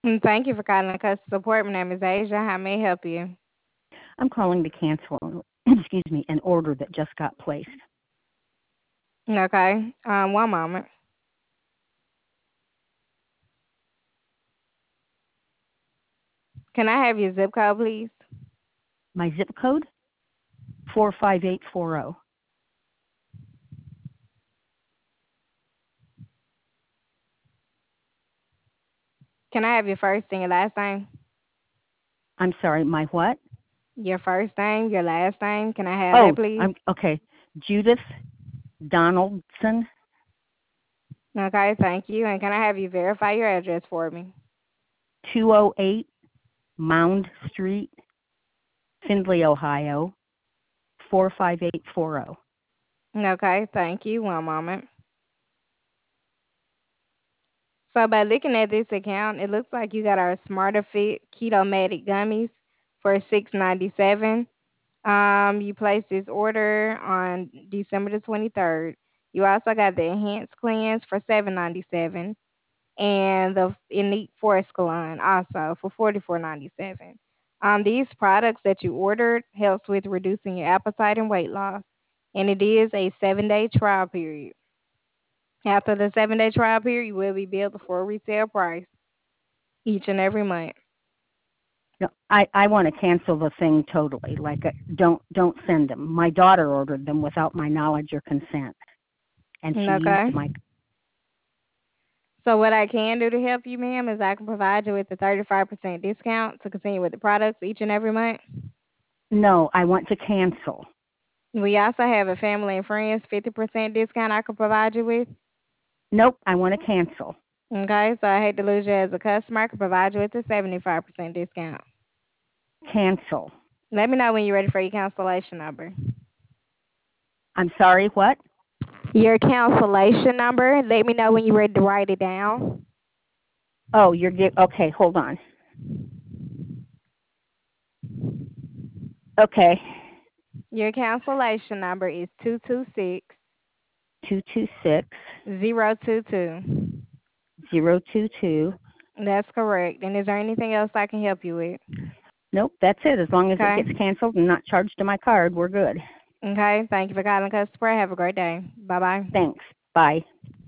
Thank you for calling customer support. My name is Asia. How may I help you? I'm calling to cancel, excuse me, an order that just got placed. Okay. One moment. Can I have your zip code, please? My zip code 45840. Can I have your first and your last name? I'm sorry, my what? Your first name, your last name. Can I have that, Oh, please? I'm okay. Judith Donaldson, Okay, thank you. And can I have you verify your address for me? 208 Mound Street, Findlay, Ohio 45840. Okay, thank you. One moment. So by looking at this account, it looks like you got our Smarter Fit Keto-Matic gummies for $6.97. You placed this order on December the 23rd. You also got the Enhanced Cleanse for $7.97 and the Elite Forest Cologne also for $44.97. These products that you ordered helps with reducing your appetite and weight loss, and it is a 7-day trial period. After the 7-day trial period, you will be billed the full retail price each and every month. No, I want to cancel the thing totally. Like, don't send them. My daughter ordered them without my knowledge or consent, and she used Okay. my. So what I can do to help you, ma'am, is I can provide you with a 35% discount to continue with the products each and every month. No, I want to cancel. We also have a family and friends 50% discount I can provide you with. Nope, I want to cancel. Okay, so I hate to lose you as a customer. I can provide you with a 75% discount. Cancel. Let me know when you're ready for your cancellation number. I'm sorry, what? Your cancellation number. Let me know when you're ready to write it down. Oh, okay, hold on. Okay. Your cancellation number is 226 226 022. 022. That's correct. And is there anything else I can help you with? Nope, that's it. As long as it Okay. gets canceled and not charged to my card, we're good. Okay. Thank you for calling customer. Have a great day. Bye bye. Thanks. Bye.